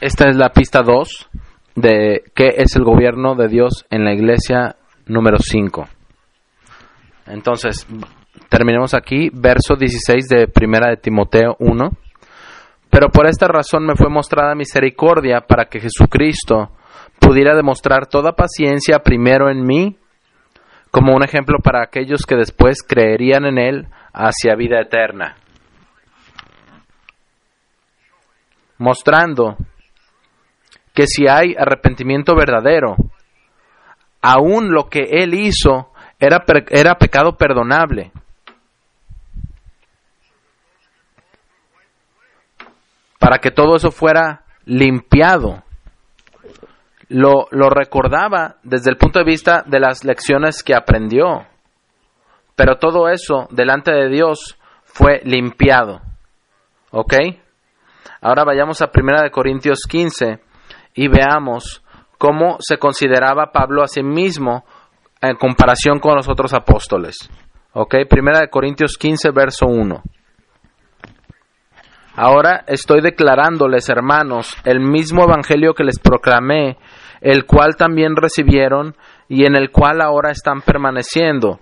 Esta es la pista 2 de qué es el gobierno de Dios en la iglesia número 5. Entonces, terminemos aquí, verso 16 de Primera de Timoteo 1. Pero por esta razón me fue mostrada misericordia para que Jesucristo pudiera demostrar toda paciencia primero en mí, como un ejemplo para aquellos que después creerían en Él hacia vida eterna. Mostrando que si hay arrepentimiento verdadero, aún lo que Él hizo era pecado perdonable. Para que todo eso fuera limpiado. Lo recordaba desde el punto de vista de las lecciones que aprendió. Pero todo eso delante de Dios fue limpiado. ¿Ok? Ahora vayamos a 1 Corintios 15 y veamos cómo se consideraba Pablo a sí mismo en comparación con los otros apóstoles. ¿Ok? 1 Corintios 15, verso 1. Ahora estoy declarándoles, hermanos, el mismo evangelio que les proclamé, el cual también recibieron y en el cual ahora están permaneciendo,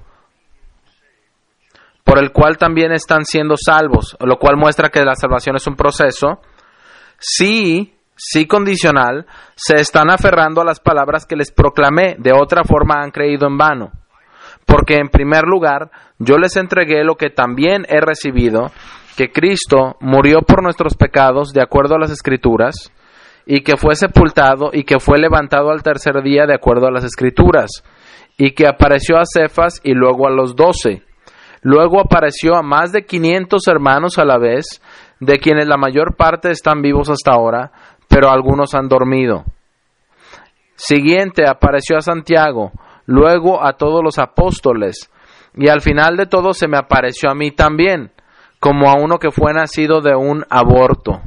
por el cual también están siendo salvos, lo cual muestra que la salvación es un proceso. Sí condicional, se están aferrando a las palabras que les proclamé, de otra forma han creído en vano. Porque en primer lugar, yo les entregué lo que también he recibido, que Cristo murió por nuestros pecados de acuerdo a las Escrituras, y que fue sepultado y que fue levantado al tercer día de acuerdo a las Escrituras, y que apareció a Cefas y luego a los 12. Luego apareció a más de 500 hermanos a la vez, de quienes la mayor parte están vivos hasta ahora, pero algunos han dormido. Siguiente apareció a Santiago, luego a todos los apóstoles, y al final de todo se me apareció a mí también, como a uno que fue nacido de un aborto.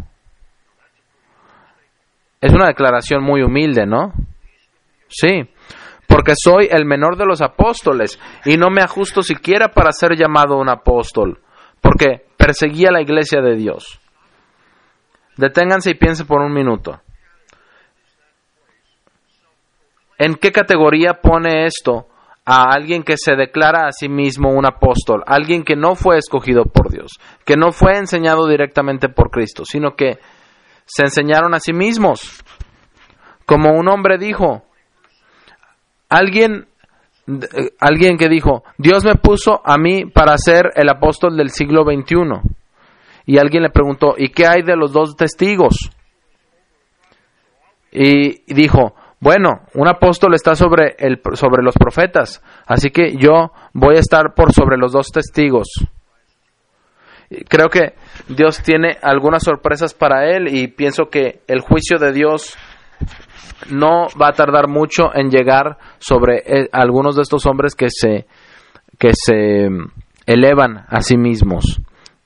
Es una declaración muy humilde, ¿no? Sí, porque soy el menor de los apóstoles y no me ajusto siquiera para ser llamado un apóstol, porque perseguía la iglesia de Dios. Deténganse y piensen por un minuto. ¿En qué categoría pone esto a alguien que se declara a sí mismo un apóstol? Alguien que no fue escogido por Dios, que no fue enseñado directamente por Cristo, sino que se enseñaron a sí mismos. Como un hombre dijo, alguien que dijo, Dios me puso a mí para ser el apóstol del siglo XXI. Y alguien le preguntó, ¿y qué hay de los 2 testigos? Y dijo, bueno, un apóstol está sobre los profetas, así que yo voy a estar por sobre los 2 testigos. Creo que Dios tiene algunas sorpresas para él y pienso que el juicio de Dios no va a tardar mucho en llegar sobre algunos de estos hombres que se elevan a sí mismos.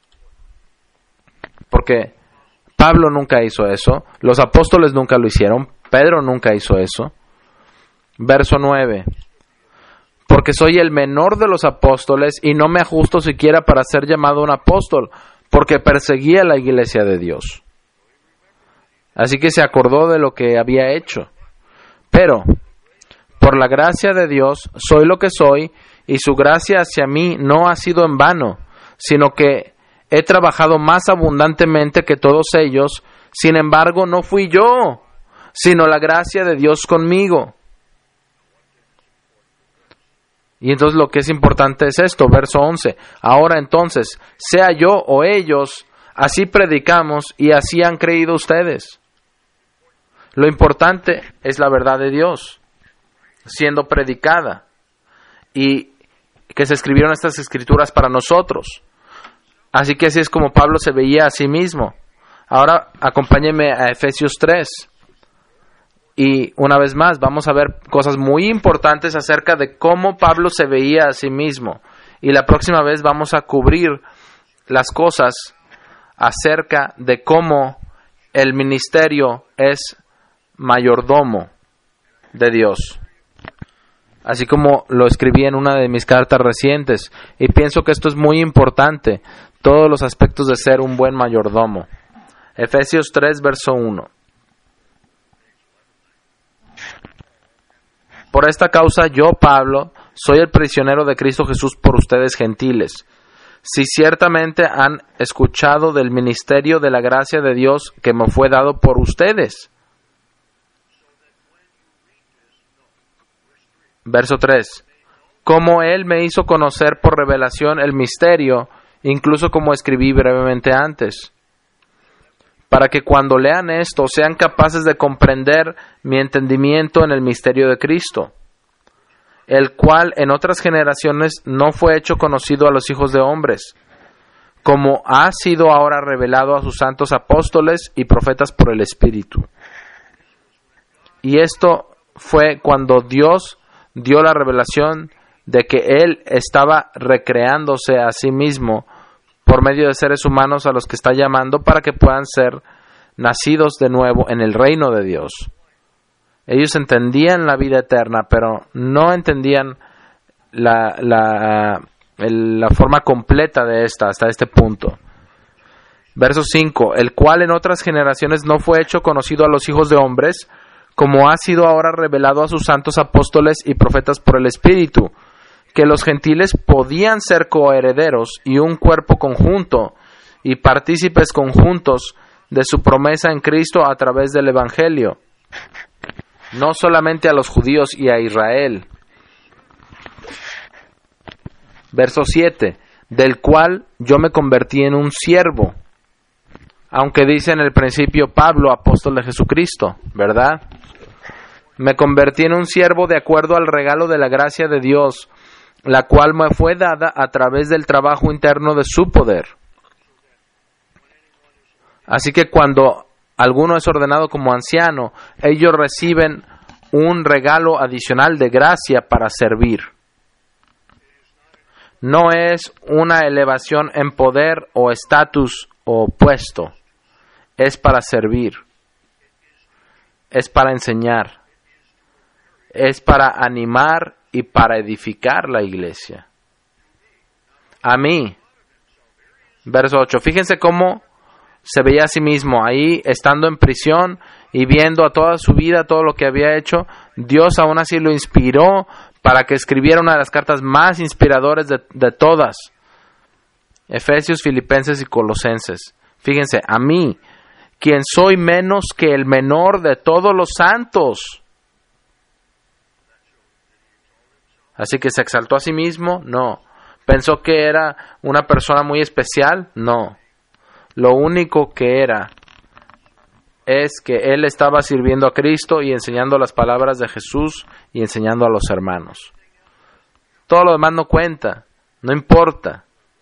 Porque Pablo nunca hizo eso, los apóstoles nunca lo hicieron, Pedro nunca hizo eso. Verso 9. Porque soy el menor de los apóstoles y no me ajusto siquiera para ser llamado un apóstol, porque perseguía la iglesia de Dios. Así que se acordó de lo que había hecho. Pero, por la gracia de Dios, soy lo que soy, y su gracia hacia mí no ha sido en vano, sino que he trabajado más abundantemente que todos ellos. Sin embargo, no fui yo, sino la gracia de Dios conmigo. Y entonces lo que es importante es esto, verso 11. Ahora entonces, sea yo o ellos, así predicamos y así han creído ustedes. Lo importante es la verdad de Dios siendo predicada y que se escribieron estas escrituras para nosotros. Así que así es como Pablo se veía a sí mismo. Ahora acompáñenme a Efesios 3. Y una vez más vamos a ver cosas muy importantes acerca de cómo Pablo se veía a sí mismo. Y la próxima vez vamos a cubrir las cosas acerca de cómo el ministerio es mayordomo de Dios. Así como lo escribí en una de mis cartas recientes. Y pienso que esto es muy importante. Todos los aspectos de ser un buen mayordomo. Efesios 3, verso 1. Por esta causa yo, Pablo, soy el prisionero de Cristo Jesús por ustedes gentiles. Si ciertamente han escuchado del ministerio de la gracia de Dios que me fue dado por ustedes. Verso 3. Como Él me hizo conocer por revelación el misterio, incluso como escribí brevemente antes, para que cuando lean esto sean capaces de comprender mi entendimiento en el misterio de Cristo, el cual en otras generaciones no fue hecho conocido a los hijos de hombres, como ha sido ahora revelado a sus santos apóstoles y profetas por el Espíritu. Y esto fue cuando Dios dio la revelación de que Él estaba recreándose a sí mismo por medio de seres humanos a los que está llamando para que puedan ser nacidos de nuevo en el reino de Dios. Ellos entendían la vida eterna, pero no entendían la forma completa de esta hasta este punto. Verso 5. El cual en otras generaciones no fue hecho conocido a los hijos de hombres, como ha sido ahora revelado a sus santos apóstoles y profetas por el Espíritu, que los gentiles podían ser coherederos y un cuerpo conjunto y partícipes conjuntos de su promesa en Cristo a través del Evangelio, no solamente a los judíos y a Israel. Verso 7, del cual yo me convertí en un siervo, aunque dice en el principio Pablo, apóstol de Jesucristo, ¿verdad? Me convertí en un siervo de acuerdo al regalo de la gracia de Dios, la cual me fue dada a través del trabajo interno de su poder. Así que cuando alguno es ordenado como anciano, ellos reciben un regalo adicional de gracia para servir. No es una elevación en poder o estatus o puesto. Es para servir. Es para enseñar. Es para animar y para edificar la iglesia. A mí. Verso 8. Fíjense cómo se veía a sí mismo ahí, estando en prisión y viendo a toda su vida, todo lo que había hecho. Dios aún así lo inspiró para que escribiera una de las cartas más inspiradoras de todas. Efesios, Filipenses y Colosenses. Fíjense, a mí, quien soy menos que el menor de todos los santos. Así que se exaltó a sí mismo, no. Pensó que era una persona muy especial, no. Lo único que era es que él estaba sirviendo a Cristo y enseñando las palabras de Jesús y enseñando a los hermanos. Todo lo demás no cuenta, no importa.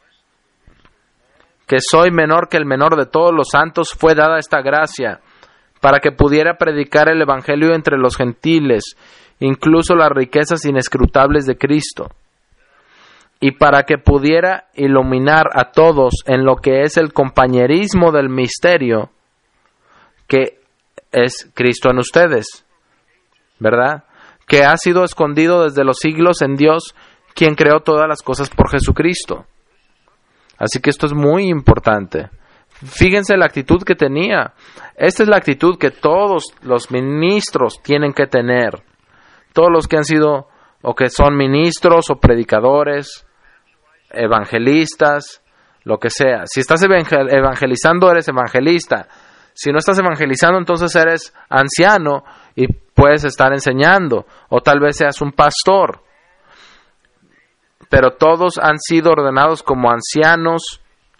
Que soy menor que el menor de todos los santos, fue dada esta gracia para que pudiera predicar el Evangelio entre los gentiles, incluso las riquezas inescrutables de Cristo, y para que pudiera iluminar a todos en lo que es el compañerismo del misterio que es Cristo en ustedes, ¿verdad? Que ha sido escondido desde los siglos en Dios, quien creó todas las cosas por Jesucristo. Así que esto es muy importante. Fíjense la actitud que tenía. Esta es la actitud que todos los ministros tienen que tener. Todos los que han sido o que son ministros o predicadores, evangelistas, lo que sea. Si estás evangelizando, eres evangelista. Si no estás evangelizando, entonces eres anciano y puedes estar enseñando. O tal vez seas un pastor. Pero todos han sido ordenados como ancianos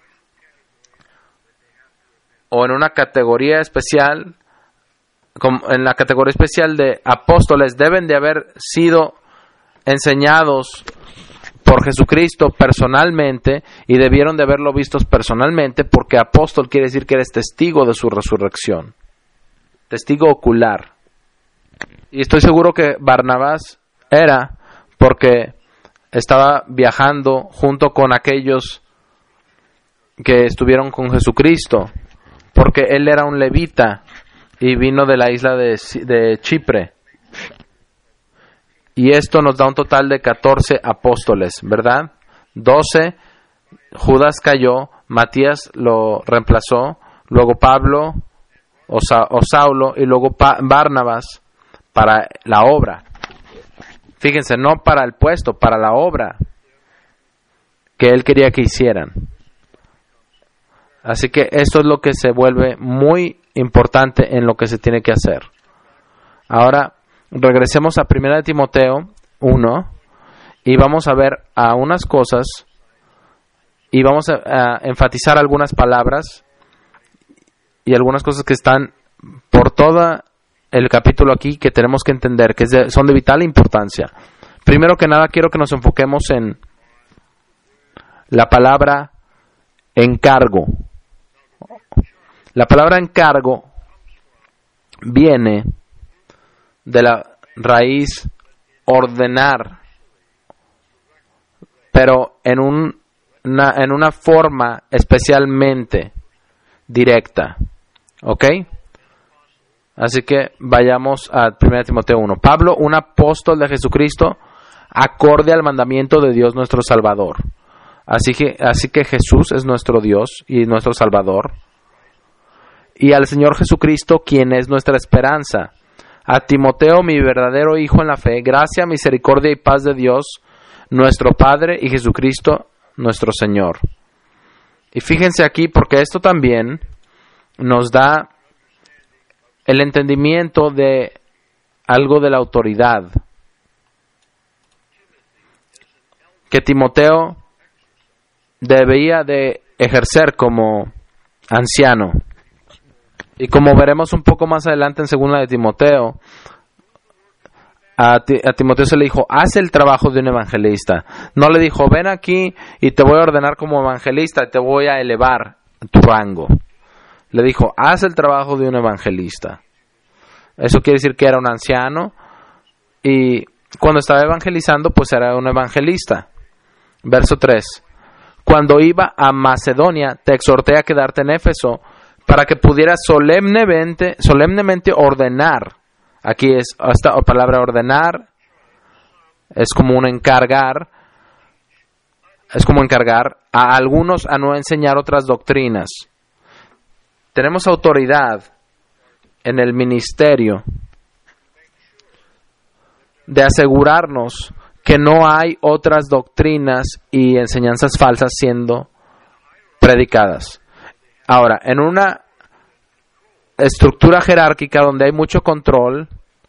o en una categoría especial. En la categoría especial de apóstoles, deben de haber sido enseñados por Jesucristo personalmente y debieron de haberlo vistos personalmente, porque apóstol quiere decir que eres testigo de su resurrección, testigo ocular. Y estoy seguro que Barnabás era, porque estaba viajando junto con aquellos que estuvieron con Jesucristo, porque él era un levita y vino de la isla de Chipre. Y esto nos da un total de 14 apóstoles, ¿verdad? 12, Judas cayó, Matías lo reemplazó, luego Pablo o Saulo y luego Barnabas para la obra. Fíjense, no para el puesto, para la obra que él quería que hicieran. Así que esto es lo que se vuelve muy importante en lo que se tiene que hacer. Ahora, regresemos a 1 Timoteo 1 y vamos a ver a unas cosas y vamos a enfatizar algunas palabras y algunas cosas que están por todo el capítulo aquí que tenemos que entender, que son de vital importancia. Primero que nada, quiero que nos enfoquemos en la palabra encargo. La palabra encargo viene de la raíz ordenar, pero en una forma especialmente directa. ¿Ok? Así que vayamos a 1 Timoteo 1. Pablo, un apóstol de Jesucristo, acorde al mandamiento de Dios nuestro Salvador. Así que Jesús es nuestro Dios y nuestro Salvador. Y al Señor Jesucristo, quien es nuestra esperanza. A Timoteo, mi verdadero hijo en la fe, gracia, misericordia y paz de Dios, nuestro Padre, y Jesucristo, nuestro Señor. Y fíjense aquí, porque esto también nos da el entendimiento de algo de la autoridad que Timoteo debía de ejercer como anciano. Y como veremos un poco más adelante en 2 de Timoteo, a Timoteo se le dijo, haz el trabajo de un evangelista. No le dijo, ven aquí y te voy a ordenar como evangelista y te voy a elevar tu rango. Le dijo, haz el trabajo de un evangelista. Eso quiere decir que era un anciano y cuando estaba evangelizando, pues era un evangelista. Verso 3. Cuando iba a Macedonia, te exhorté a quedarte en Éfeso para que pudieras solemnemente ordenar. Aquí es esta palabra ordenar, es como encargar a algunos a no enseñar otras doctrinas. Tenemos autoridad en el ministerio de asegurarnos que no hay otras doctrinas y enseñanzas falsas siendo predicadas. Ahora, en una estructura jerárquica donde hay mucho control,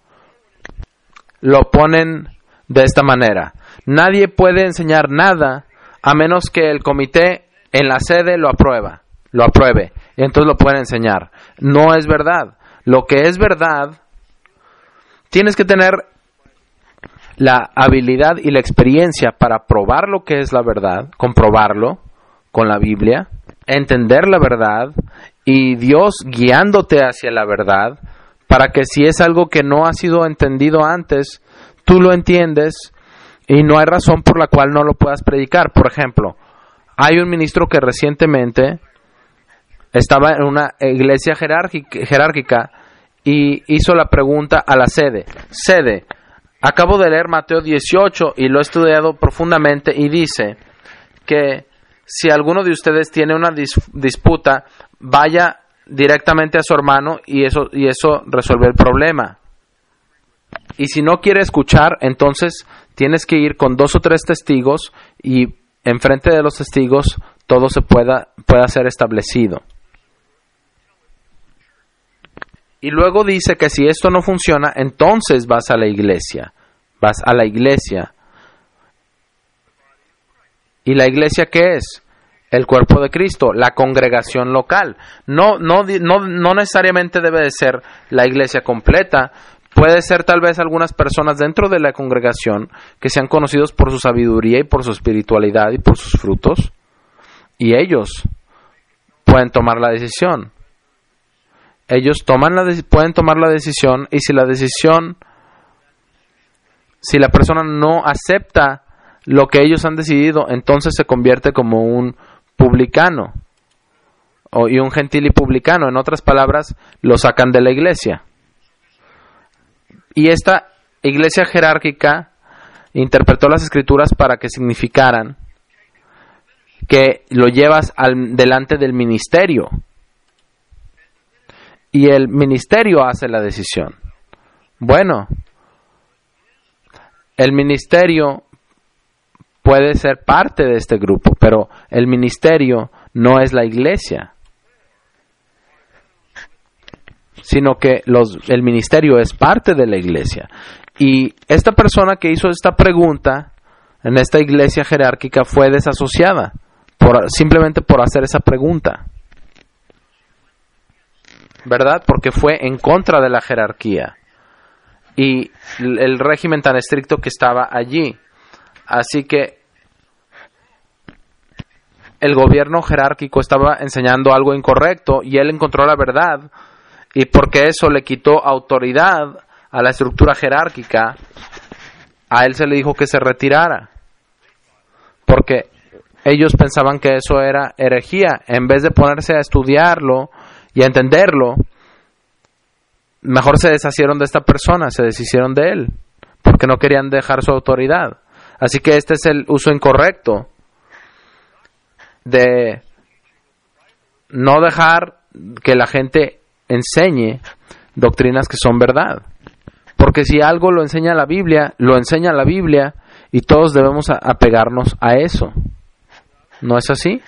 lo ponen de esta manera. Nadie puede enseñar nada a menos que el comité en la sede lo apruebe, y entonces lo pueden enseñar. No es verdad. Lo que es verdad, tienes que tener la habilidad y la experiencia para probar lo que es la verdad, comprobarlo con la Biblia, entender la verdad y Dios guiándote hacia la verdad para que si es algo que no ha sido entendido antes, tú lo entiendes y no hay razón por la cual no lo puedas predicar. Por ejemplo, hay un ministro que recientemente estaba en una iglesia jerárquica y hizo la pregunta a la sede. Sede, acabo de leer Mateo 18 y lo he estudiado profundamente y dice que si alguno de ustedes tiene una disputa, vaya directamente a su hermano y eso resuelve el problema. Y si no quiere escuchar, entonces tienes que ir con 2 o 3 testigos y enfrente de los testigos todo se pueda ser establecido. Y luego dice que si esto no funciona, entonces vas a la iglesia. Vas a la iglesia. ¿Y la iglesia qué es? El cuerpo de Cristo, la congregación local. No necesariamente debe de ser la iglesia completa. Puede ser tal vez algunas personas dentro de la congregación que sean conocidos por su sabiduría y por su espiritualidad y por sus frutos. Y ellos pueden tomar la decisión. Ellos pueden tomar la decisión y si la persona no acepta lo que ellos han decidido, entonces se convierte como un publicano y un gentil y publicano. En otras palabras, lo sacan de la iglesia. Y esta iglesia jerárquica interpretó las escrituras para que significaran que lo llevas delante del ministerio. Y el ministerio hace la decisión. Bueno, el ministerio puede ser parte de este grupo, pero el ministerio no es la iglesia, sino que el ministerio es parte de la iglesia. Y esta persona que hizo esta pregunta en esta iglesia jerárquica fue desasociada simplemente por hacer esa pregunta, ¿verdad? Porque fue en contra de la jerarquía y el régimen tan estricto que estaba allí. Así que el gobierno jerárquico estaba enseñando algo incorrecto y él encontró la verdad, y porque eso le quitó autoridad a la estructura jerárquica, a él se le dijo que se retirara, porque ellos pensaban que eso era herejía. En vez de ponerse a estudiarlo y a entenderlo, mejor se deshicieron de esta persona, se deshicieron de él, porque no querían dejar su autoridad. Así que este es el uso incorrecto de no dejar que la gente enseñe doctrinas que son verdad. Porque si algo lo enseña la Biblia y todos debemos apegarnos a eso. ¿No es así?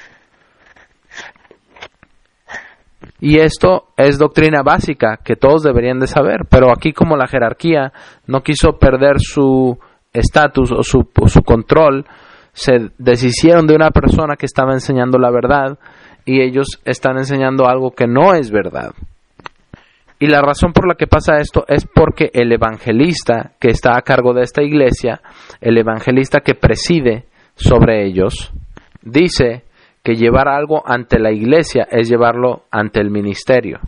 Y esto es doctrina básica que todos deberían de saber, pero aquí como la jerarquía no quiso perder su estatus o su control, se deshicieron de una persona que estaba enseñando la verdad y ellos están enseñando algo que no es verdad. Y la razón por la que pasa esto es porque el evangelista que está a cargo de esta iglesia, el evangelista que preside sobre ellos, dice que llevar algo ante la iglesia es llevarlo ante el ministerio.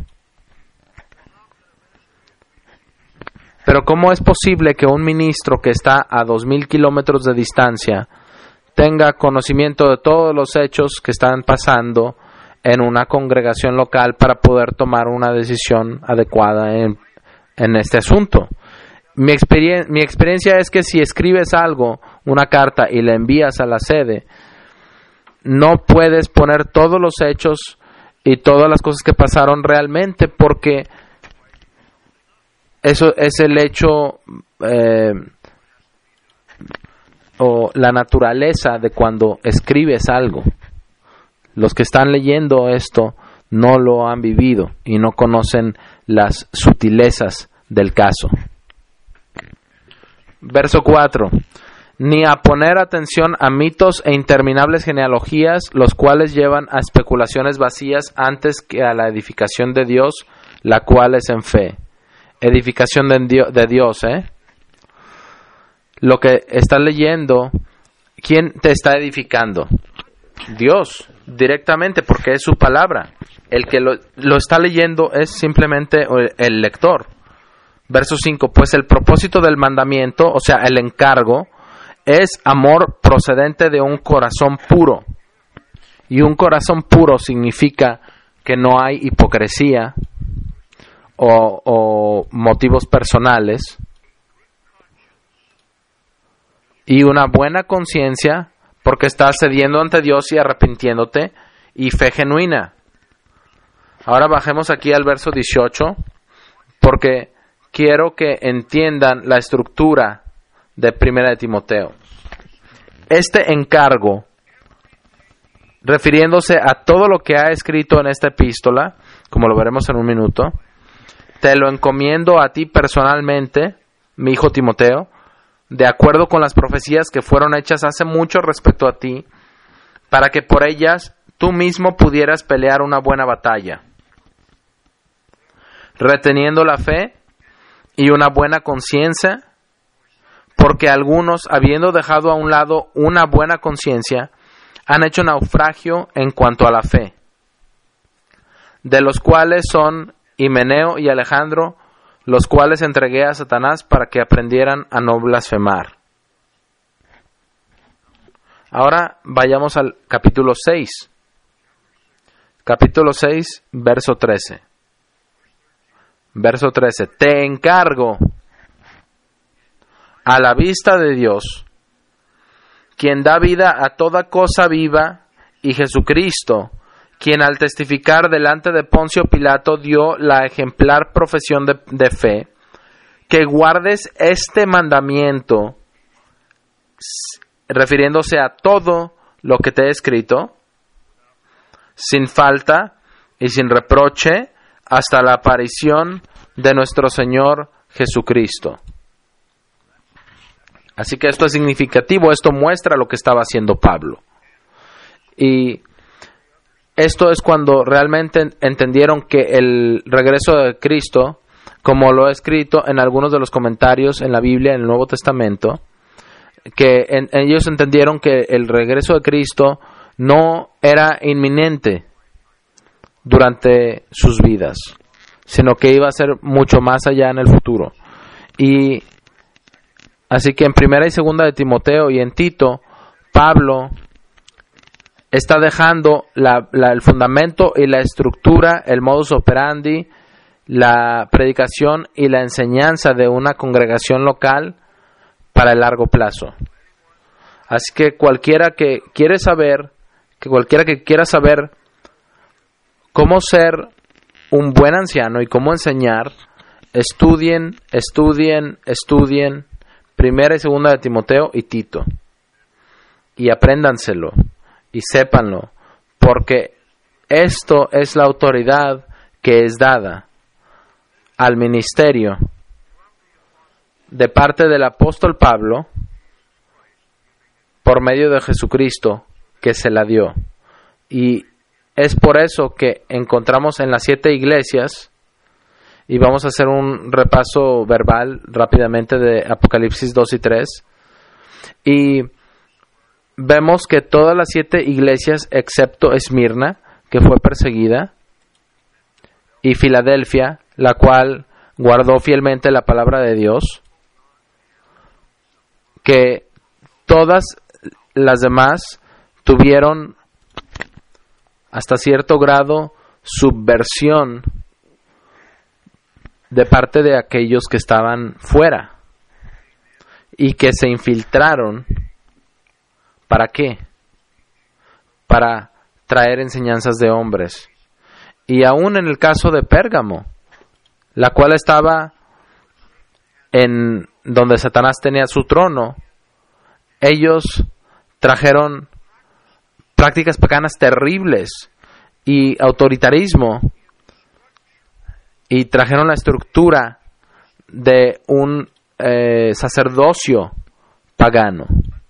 Pero ¿cómo es posible que un ministro que está a 2,000 kilómetros de distancia tenga conocimiento de todos los hechos que están pasando en una congregación local para poder tomar una decisión adecuada en este asunto? Mi experiencia es que si escribes algo, una carta, y la envías a la sede, no puedes poner todos los hechos y todas las cosas que pasaron realmente, porque eso es el hecho o la naturaleza de cuando escribes algo. Los que están leyendo esto no lo han vivido y no conocen las sutilezas del caso. Verso 4. Ni a poner atención a mitos e interminables genealogías, los cuales llevan a especulaciones vacías antes que a la edificación de Dios, la cual es en fe. Edificación de Dios, Lo que estás leyendo, ¿quién te está edificando? Dios, directamente, porque es su palabra. El que lo está leyendo es simplemente el lector. Verso 5. Pues el propósito del mandamiento, o sea, el encargo, es amor procedente de un corazón puro. Y un corazón puro significa que no hay hipocresía o motivos personales, y una buena conciencia, porque estás cediendo ante Dios y arrepintiéndote, y fe genuina. Ahora bajemos aquí al verso 18, porque quiero que entiendan la estructura de 1 de Timoteo. Este encargo, refiriéndose a todo lo que ha escrito en esta epístola, como lo veremos en un minuto, te lo encomiendo a ti personalmente, mi hijo Timoteo, de acuerdo con las profecías que fueron hechas hace mucho respecto a ti, para que por ellas tú mismo pudieras pelear una buena batalla, reteniendo la fe y una buena conciencia, porque algunos, habiendo dejado a un lado una buena conciencia, han hecho naufragio en cuanto a la fe, de los cuales son Himeneo y Alejandro, los cuales entregué a Satanás para que aprendieran a no blasfemar. Ahora vayamos al capítulo 6. Capítulo 6, verso 13. Verso 13. Te encargo a la vista de Dios, quien da vida a toda cosa viva, y Jesucristo, quien al testificar delante de Poncio Pilato dio la ejemplar profesión de fe, que guardes este mandamiento refiriéndose a todo lo que te he escrito, sin falta y sin reproche, hasta la aparición de nuestro Señor Jesucristo. Así que esto es significativo, esto muestra lo que estaba haciendo Pablo. Y esto es cuando realmente entendieron que el regreso de Cristo, como lo he escrito en algunos de los comentarios en la Biblia, en el Nuevo Testamento, que ellos entendieron que el regreso de Cristo no era inminente durante sus vidas, sino que iba a ser mucho más allá en el futuro. Y así que en 1 y 2 de Timoteo y en Tito, Pablo está dejando el fundamento y la estructura, el modus operandi, la predicación y la enseñanza de una congregación local para el largo plazo. Así que cualquiera que quiera saber cómo ser un buen anciano y cómo enseñar, estudien 1 y 2 de Timoteo y Tito, y apréndanselo y sépanlo, porque esto es la autoridad que es dada al ministerio de parte del apóstol Pablo por medio de Jesucristo, que se la dio. Y es por eso que encontramos en las 7 iglesias, y vamos a hacer un repaso verbal rápidamente de Apocalipsis 2 y 3, y vemos que todas las 7 iglesias, excepto Esmirna, que fue perseguida, y Filadelfia, la cual guardó fielmente la palabra de Dios, que todas las demás tuvieron hasta cierto grado subversión de parte de aquellos que estaban fuera y que se infiltraron. ¿Para qué? Para traer enseñanzas de hombres. Y aún en el caso de Pérgamo, la cual estaba en donde Satanás tenía su trono, ellos trajeron prácticas paganas terribles y autoritarismo, y trajeron la estructura de un sacerdocio pagano.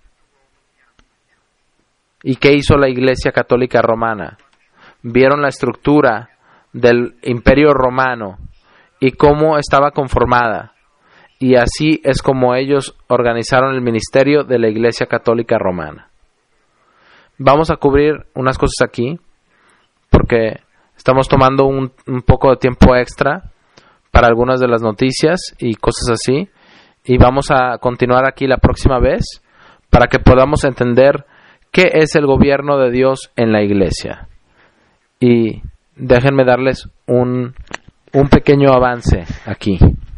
¿Y qué hizo la Iglesia Católica Romana? Vieron la estructura del Imperio Romano y cómo estaba conformada, y así es como ellos organizaron el ministerio de la Iglesia Católica Romana. Vamos a cubrir unas cosas aquí, porque estamos tomando un poco de tiempo extra para algunas de las noticias y cosas así, y vamos a continuar aquí la próxima vez para que podamos entender qué es el gobierno de Dios en la iglesia. Y déjenme darles un pequeño avance aquí.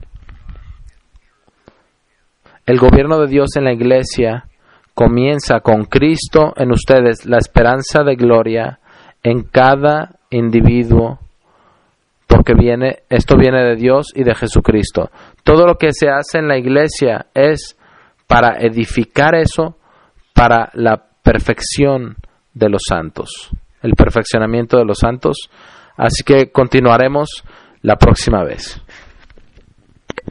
El gobierno de Dios en la iglesia comienza con Cristo en ustedes, la esperanza de gloria en cada individuo, porque esto viene de Dios y de Jesucristo. Todo lo que se hace en la iglesia es para edificar eso, para la perfección de los santos, el perfeccionamiento de los santos. Así que continuaremos la próxima vez.